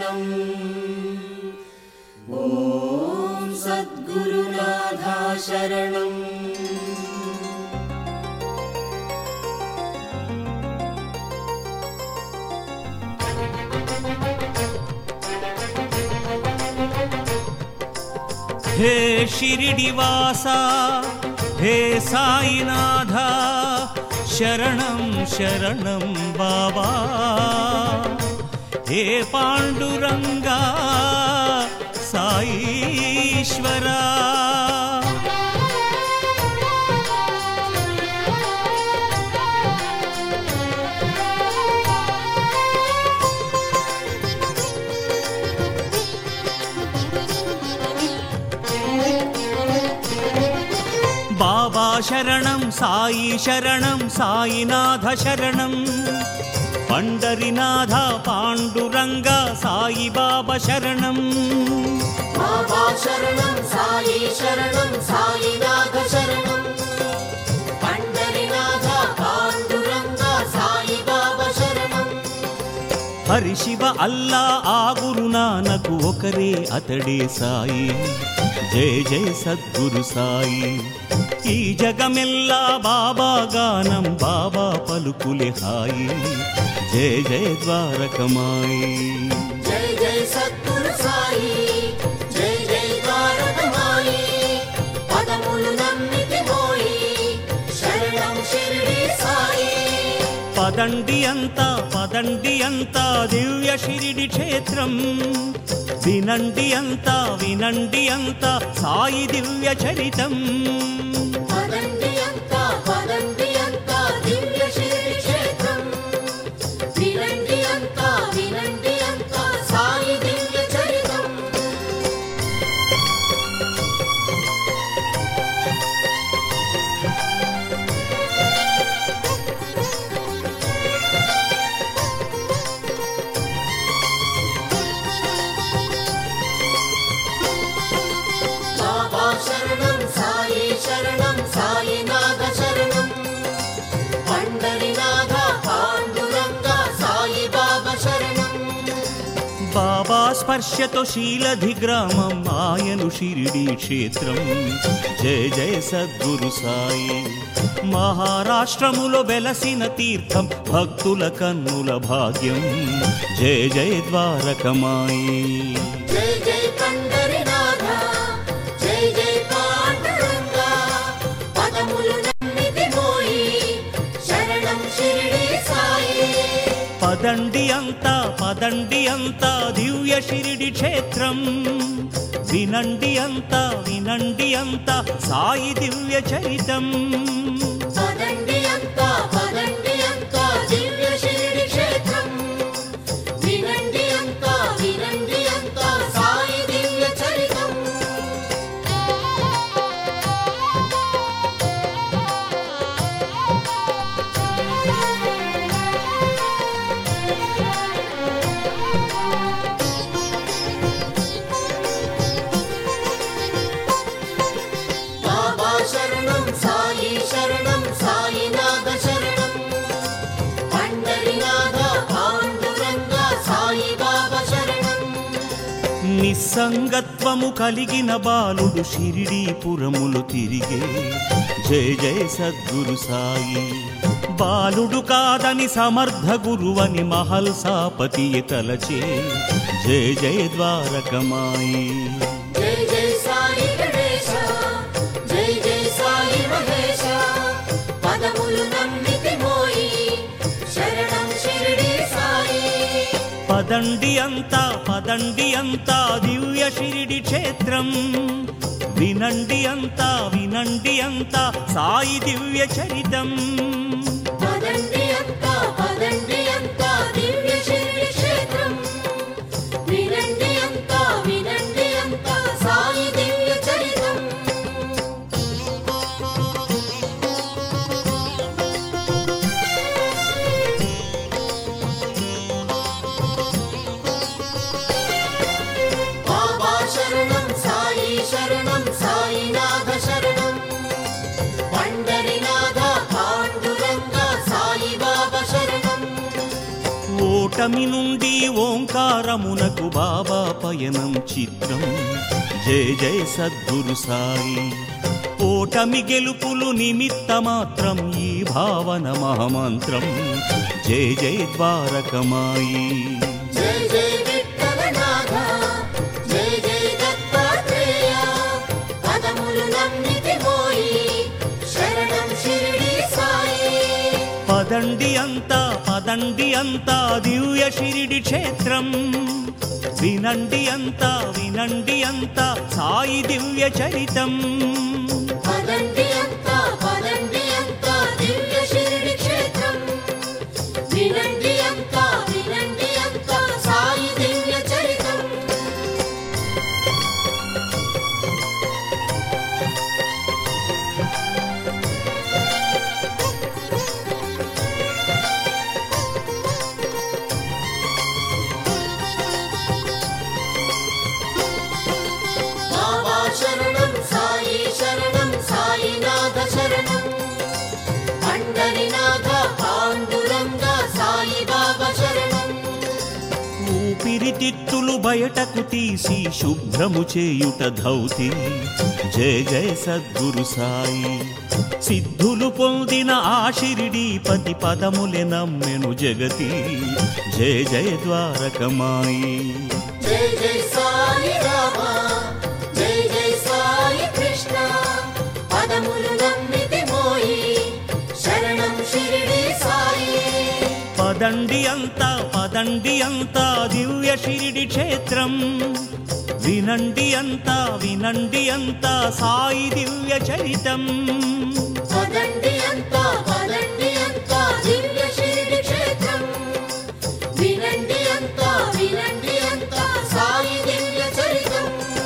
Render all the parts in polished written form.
शरणं ॐ सद्गुरुनाथा शरणं हे शिरिडिवासा हे साईनाथा शरणं शरणं बाबा हे पांडुरंगा साईश्वरा बाबा शरणं साई शरणं साईनाथ शरणं पंडरीनाथ पांडुरंग साई बाबा शरणं बाबा शरणं साई शरणं साईनाथ शरणं पंडरीनाथ पांडुरंग साई बाबा शरणं हरि शिव अल्ला आ गुरु नानक ఒకరే అతడే సాయి జయ జయ సద్గురు సాయి ఈ జగమెల్లా బాబా గానం బాబా పలుకులే హాయి జయ జయ ద్వారకమాయి जय जय सद्गुरु साई जय जय द्वारकमाई पदमुलु नम्मिति मोई शरणं शिरडी साई పదండి అంతా దివ్య షిరిడి క్షేత్రం వినండి అంతా సాయి దివ్య చరితం पदन्ति अंता दिव्य शिरडी क्षेत्रं विनन्ति अंता साई दिव्य चरितम् बाबा शरणं साईनाथ शरणं पंडरीनाथ पांडुरंग साई बाबा शरणं బాబా స్పర్శతో శీలధి గ్రామం ఆయను షిరిడి క్షేత్రం జయ జయ సద్గురు సాయి మహారాష్ట్రములో వెలసిన తీర్థం భక్తుల కన్నుల భాగ్యం జయ జయ ద్వారకమాయి जय जय पंडरीनाथ जय जय पांडुरंग पदमुलु नम्मिति मोई शरणं शिरडी साई పదండి అంతా దివ్య షిరిడి క్షేత్రం వినండి అంతా సాయి దివ్య చరితం पदन्ति अंता दिव्य शिरडी क्षेत्रं विनन्ति अंता साई दिव्य चरितम् बाबा शरणं साईनाथ शरणं पंडरीनाथ पांडुरंग साई बाबा शरणं నిస్సంగత్వము కలిగిన బాలుడు షిరిడీపురములు తిరిగే జయ జయ సద్గురు సాయి బాలుడు కాదని సమర్థ గురువని మహల్సాపతి తలచే జయ జయ ద్వారకమాయి जय जय साई गणेश जय जय साई महेश पदमुलु नम्मिति मोई शरणं शिरडी साई పదండి అంతా దివ్య షిరిడి క్షేత్రం వినండి అంతా సాయి దివ్య చరితం पदन्ति अंता दिव्य शिरडी क्षेत्रं विनन्ति अंता साई दिव्य चरितम् बाबा शरणं साईनाथ शरणं पंडरीनाथ पांडुरंग ఓటమి నుండి ఓంకారమునకు బాబా పయనం చిత్రం. జయ జయ సద్గురు సాయి. ఓటమి గెలుపులు నిమిత్త మాత్రం ఈ భావన మహామంత్రం. జయ జయ ద్వారకమాయి. జయ జయ విఠలనాథ, జయ జయ దత్తాత్రేయ. పదములు నమ్మితి మోయి, శరణం షిరిడి సాయి. పదండి అంతా పదండి అంతా దివ్య షిరిడి క్షేత్రం. వినండి అంతా వినండి అంతా సాయి దివ్య చరితం. పదండి అంతా దివ్య షిరిడి క్షేత్రం. వినండి అంతా సాయి దివ్య చరితం. బాబా శరణం సాయి శరణం సాయినాథ శరణం. పండరినాథ పాండురంగ సాయి బాబా శరణం. ఊపిరితిత్తులు బయటకు తీసి శుభ్రము చేయుట ధౌతి. జయ జయ సద్గురు సాయి. సిద్ధులు పొందిన ఆ షిరిడీపతి పదములే నమ్మెను జగతి. జయ జయ ద్వారకమాయి. జై జై సాయి రామ, జై జై సాయి కృష్ణ. పదములు నమ్మితి మోయి, శరణం షిరిడి సాయి. పదండి అంతా దివ్య షిరిడి క్షేత్రం. వినండి అంతా సాయి దివ్య చరితం. పదండి అంతా దివ్య షిరిడి క్షేత్రం. వినండి అంతా సాయి దివ్య చరితం.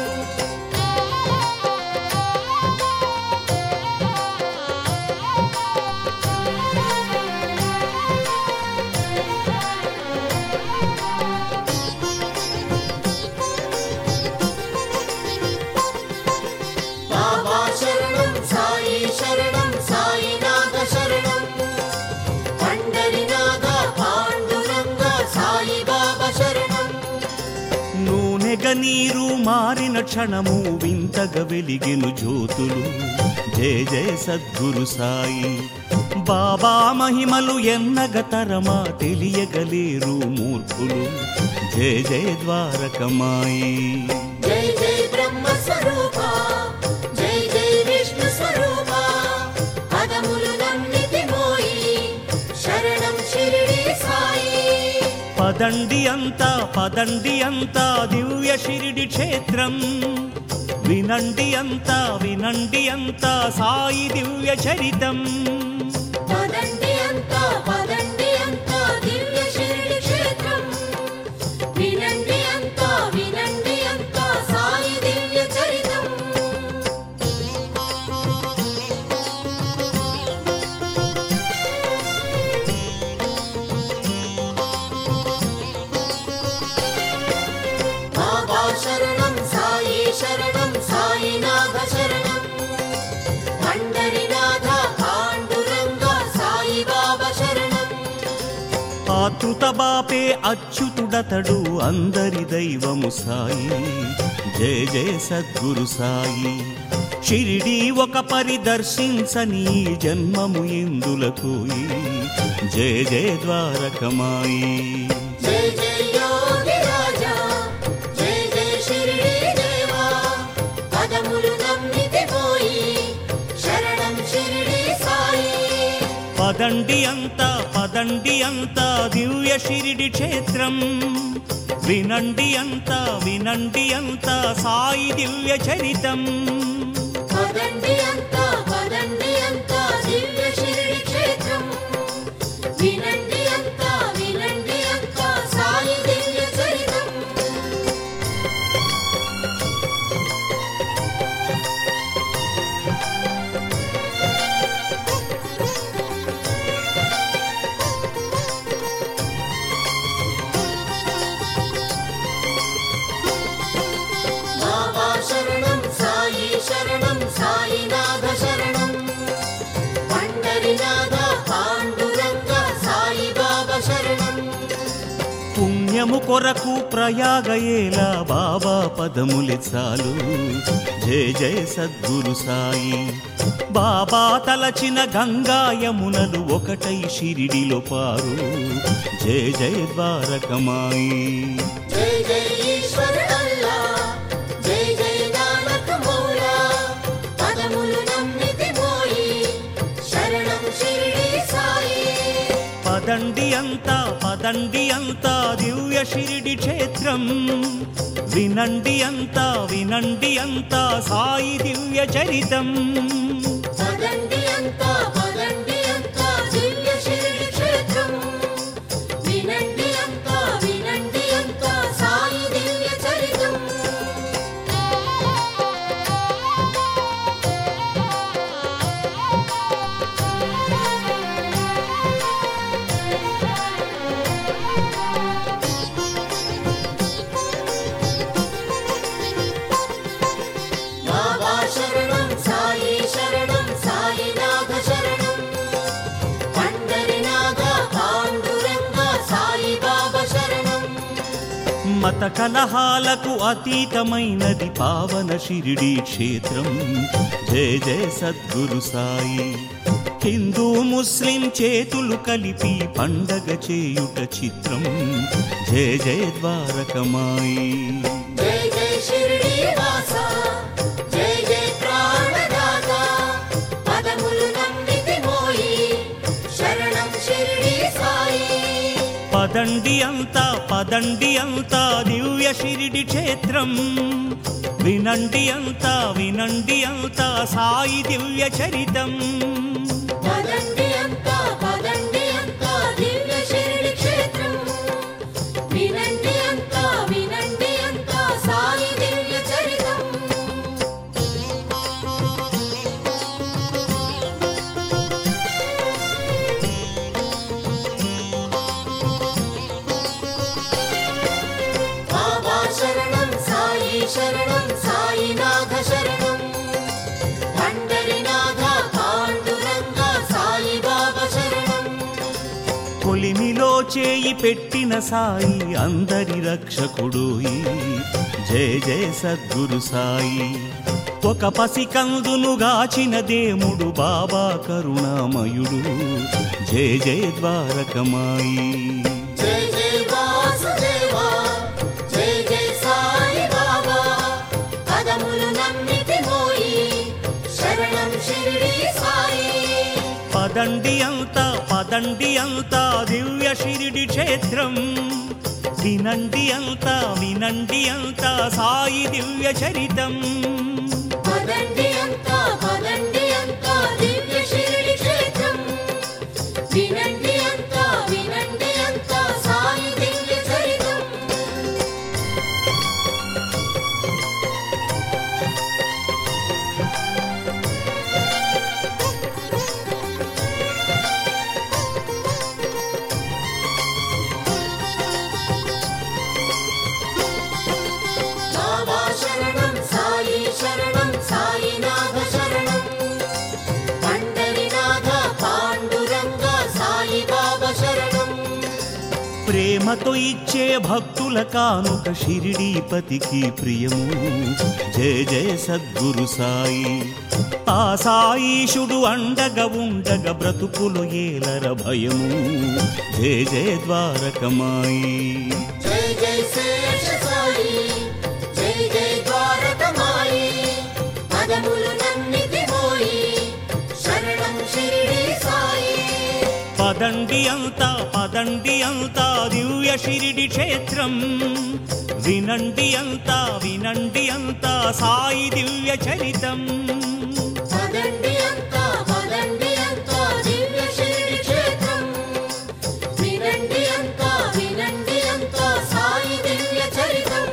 బాబా శరణం సాయి శరణం సాయినాథ శరణం. పండరినాథ పాండురంగ సాయి బాబా శరణం. నూనెగ నీరు మారిన క్షణము వింతగా వెలిగెను జ్యోతులు. జయ జయ సద్గురు సాయి. బాబా మహిమలు ఎన్నగతరమా తెలియగలేరు మూర్ఖులు. జయ జయ ద్వారకమాయి. జై జై బ్రహ్మ స్వరూప, జై జై విష్ణు స్వరూప. పదములు నమ్మితి మోయి, శరణం షిరిడి సాయి. పదండి అంతా దివ్య షిరిడి క్షేత్రం. వినండి అంతా సాయి దివ్య చరితం. పదండి అంతా దివ్య షిరిడి క్షేత్రం. వినండి అంతా సాయి దివ్య చరితం. బాబా శరణం సాయి శరణం సాయినాథ శరణం. పండరినాథ పాండురంగ సాయి బాబా శరణం. ఆతృత బాపే అచ్యుతుడతడు అందరి దైవము సాయి. జయ జయ సద్గురు సాయి. షిరిడి ఒక పరిదర్శించని జన్మము ఇందులకు. జయ జయ ద్వారకమాయి. జై జై యోగి రాజా, జై జై షిరిడి దేవా. పదములు నమ్మితి మోయి, శరణం షిరిడి సాయి. పదండి అంతా దివ్య షిరిడి క్షేత్రం. వినండి అంతా సాయి దివ్య చరితం. పదండి అంతా దివ్య షిరిడి క్షేత్రం. వినండి అంతా సాయి దివ్య చరితం. బాబా శరణం సాయి శరణం సాయినాథ పుణ్యము కొరకు ప్రయాగయేలా బాబా పదములి చాలు జయ జయ సద్గురు సాయి. బాబా తలచిన గంగా యమునలు ఒకటై షిరిడిలో పారు జయ జయ ద్వారకమాయి. జై జై ఈశ్వర అల్లా, జై జై నానక్ మౌలా, పదములు నమ్మితి మోయి, శరణం షిరిడి సాయి. పదండి అంతా పదండి అంతా దివ్య షిరిడి క్షేత్రం, వినండి అంతా వినండి అంతా సాయి దివ్య చరితం. పదండి అంతా పదండి అంతా దివ్య షిరిడి క్షేత్రం, వినండి అంతా వినండి అంతా సాయి దివ్య చరితం. బాబా శరణం సాయి శరణం సాయినాథ శరణం, పండరినాథ పాండురంగ సాయి బాబా శరణం. మత కలహాలకు అతీతమైనది పావన షిరిడి క్షేత్రం జయ జయ సద్గురు సాయి. హిందూ ముస్లిం చేతులు కలిపి పండగ చేయుట చిత్రం జయ జయ ద్వారకమాయి. జై జై షిరిడి వాస, జై జై ప్రాణదాత, పదములు నమ్మితి మోయి, శరణం షిరిడి సాయి. పదండి అంతా పదండి అంతా దివ్య షిరిడి క్షేత్రం, వినండి అంతా వినండి అంతా సాయి దివ్య చరితం. పదండి అంతా పదండి అంతా దివ్య షిరిడి క్షేత్రం, వినండి అంతా వినండి అంతా సాయి దివ్య చరితం. బాబా శరణం సాయి శరణం సాయినాథ శరణం, పండరినాథ పాండురంగ సాయి బాబా శరణం. కొలిమిలో చేయి పెట్టిన సాయి అందరి రక్షకుడు జయ జయ సద్గురు సాయి. ఒక పసికందును గాచిన దేవుడు బాబా కరుణామయుడు జయ జయ ద్వారకమాయి. జై జై వాసుదేవా, జై జై సాయి బాబా, పదములు నమ్మితి మోయి, శరణం షిరిడి సాయి. పదండి అంతా పదండి అంతా దివ్య షిరిడి క్షేత్రం, వినండి అంతా వినండి అంతా సాయి దివ్య చరితం. పదండి అంతా పదండి అంతా దివ్య షిరిడి క్షేత్రం, వినండి అంతా వినండి అంతా సాయి దివ్య చరితం. బాబా శరణం సాయి శరణం సాయినాథ శరణం, పండరినాథ పాండురంగ సాయి బాబా శరణం. ప్రేమతో ఇచ్చే భక్తుల కానుక షిరిడీపతికి ప్రియము జయ జయ సద్గురు సాయి. ఆ సాయీషుడు అండగా ఉండగా బ్రతుకులు ఏలర భయము జయ జయ ద్వారకమాయి. జై జై శేష సాయి, జై జై ద్వారకమాయి, పదములు నమ్మితి మోయి, శరణం షిరిడి సాయి. పదండి అంతా పదండి అంతా దివ్య షిరిడి క్షేత్రం, వినండి అంతా వినండి అంతా సాయి దివ్య చరితం. పదండి అంతా పదండి అంతా దివ్య షిరిడి క్షేత్రం, వినండి అంతా వినండి అంతా సాయి దివ్య చరితం.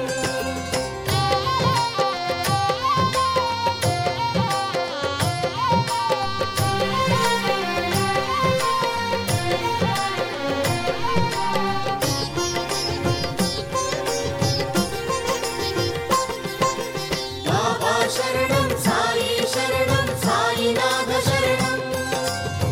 బాబా శరణం సాయి శరణం సాయినాథ శరణం,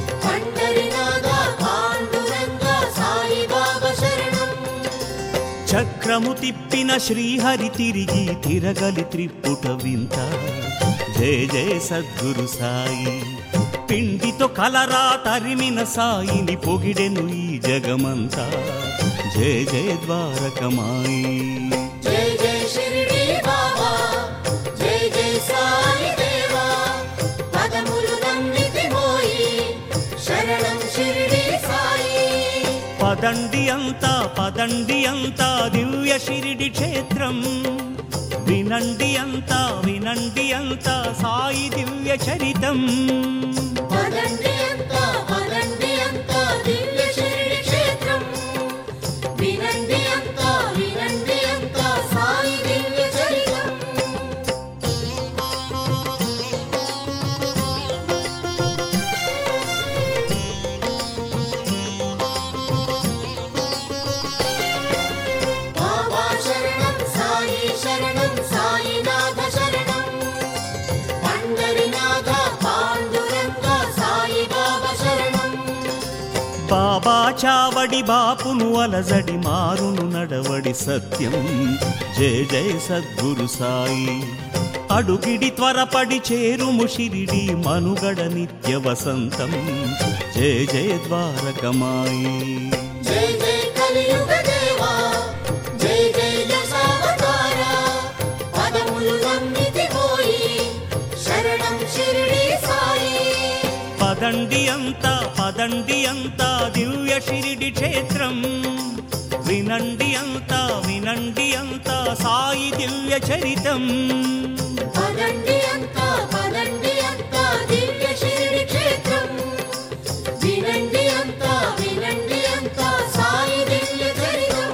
పండరినాథ పాండురంగ సాయి బాబా శరణం. చక్రము తిప్పిన శ్రీహరి తిరిగి తిరగలి త్రిపుట వింత. జయ జయ సద్గురు సాయి. పిండితో కలరా తరిమిన సాయిని పొగిడెను ఈ జగమంతా. జయ జయ ద్వారకమాయి. జై జై షిరిడి బాబా, జై జై సాయి దేవా. పదములు నమ్మితి మోయి, శరణం షిరిడి సాయి. పదండి అంతా దివ్య షిరిడి క్షేత్రం. వినండి అంతా సాయి దివ్య చరితం. పదండి అంతా దివ్య షిరిడి క్షేత్రం. వినండి అంతా సాయి దివ్య చరితం. బాబా శరణం సాయి శరణం సాయినాథ శరణం. పండరినాథ పాండురంగ సాయి బాబా శరణం. బాబా చావడి బాపును అలజడి మారును నడవడి సత్యం. జయ జయ సద్గురు సాయి. అడుగిడి త్వరపడి చేరుము షిరిడి మనుగడ నిత్య వసంతం. జయ జయ ద్వారకమాయి. జై జై కలియుగ దేవా, జై జై దశావతార. పదములు నమ్మితి పోయి, శరణం షిరిడి సాయి. పదండి అంతా దివ్య షిరిడి క్షేత్రం. వినండి అంతా సాయి దివ్య చరితం. పదండి అంతా దివ్య షిరిడి క్షేత్రం. వినండి అంతా సాయి దివ్య చరితం.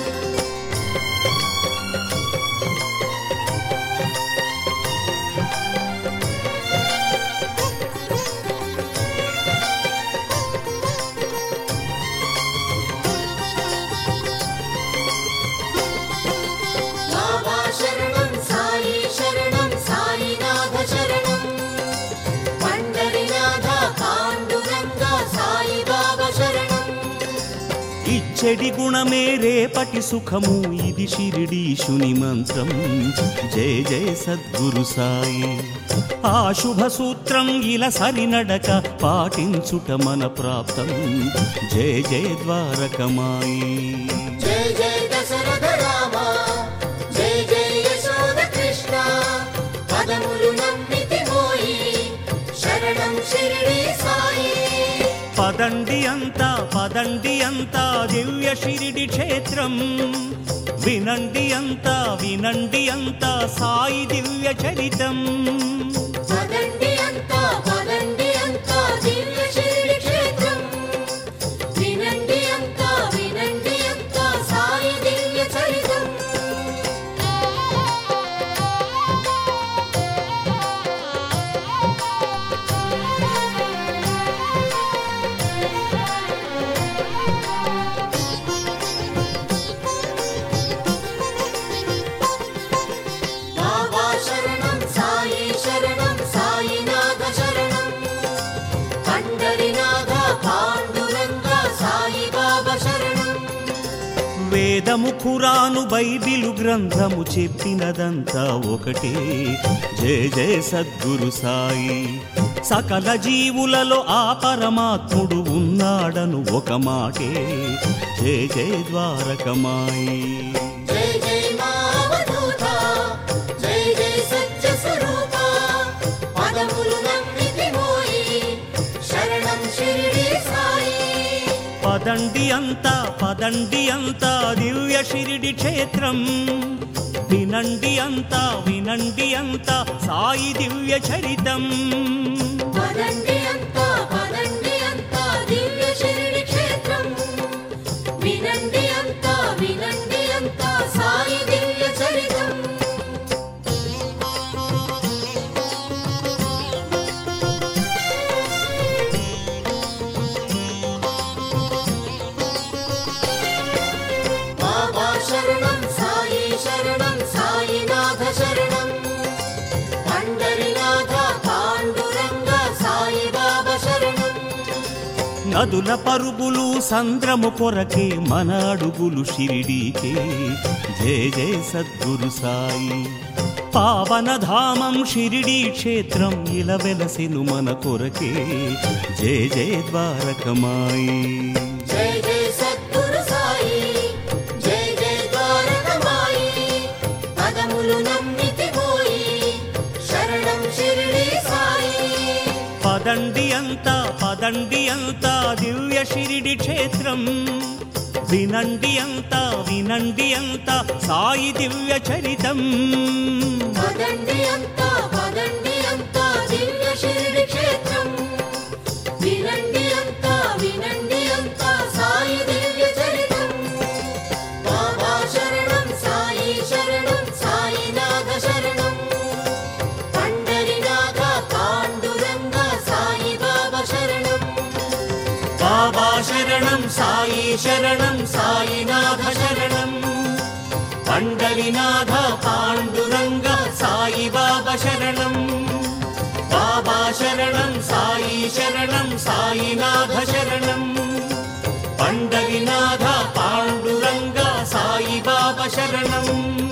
బాబా శరణం సాయి శరణం సాయినాథ శరణం. పండరినాథ పాండురంగ సాయి బాబా శరణం. ఇచ్చడి గుణమే రేపటి సుఖము ఇది షిరిడీశుని మంత్రం. జయ జయ సద్గురు సాయి. ఆ శుభ సూత్రం ఇలా సరినడక పాటించుట మన ప్రాప్తం. జయ జయ ద్వారకమాయి. జై జై దశరథ రామ, జై జై యశోద కృష్ణ. పదములు నమ్మితి మోయి, శరణం షిరిడి సాయి. పదండి అంతా దివ్య షిరిడి క్షేత్రం. వినండి అంతా సాయి దివ్య చరితం. పదండి అంతా దివ్య షిరిడి క్షేత్రం. వినండి అంతా సాయి దివ్య చరితం. బాబా శరణం సాయి శరణం సాయినాథ శరణం. పండరినాథ పాండురంగ సాయి బాబా శరణం. వేదము ఖురాను బైబిలు గ్రంథము చెప్పినదంతా ఒకటే. జయ జయ సద్గురు సాయి. సకల జీవులలో ఆ పరమాత్ముడు ఉన్నాడను ఒక మాటే. జయ జయ ద్వారకమాయి. జై జై మా అవధూత, జై జై సత్య స్వరూప. పదములు నమ్మితి మోయి, శరణం షిరిడి సాయి. పదండి అంతా దివ్య షిరిడి క్షేత్రం. వినండి అంతా సాయి దివ్య చరితం. పదండి అంతా దివ్య షిరిడి క్షేత్రం. వినండి అంతా సాయి దివ్య చరితం. బాబా శరణం సాయి శరణం సాయినాథ శరణం. పండరినాథ పాండురంగ సాయి నదుల పరుగులు సంద్రము కొరకే మన అడుగులు షిరిడీకే జయ జయ సద్గురు సాయి పావనధామం షిరిడీ క్షేత్రం ఇలా వెలసెను మన కొరకే జయ జయ ద్వారకమాయి జై జై సద్గురు సాయి జై జై ద్వారకమాయి పదములు నమ్మితి పోయి శరణం షిరిడి సాయి పదండి అంతా దివ్య షిరిడి క్షేత్రం వినండి అంతా సాయి దివ్య చరితం పదండి అంతా దివ్య షిరిడి క్షేత్రం వినండి అంతా సాయి దివ్య చరితం బాబా శరణం సాయినాథ శరణం పండరినాథ పాండురంగ సాయి బాబా శరణం బాబా శరణం సాయినాథ శరణం పండరినాథ పాండురంగ సాయి బాబా శరణం బాబా శరణం సాయినాథ శరణం పండరినాథ పాండురంగ సాయి బాబా శరణం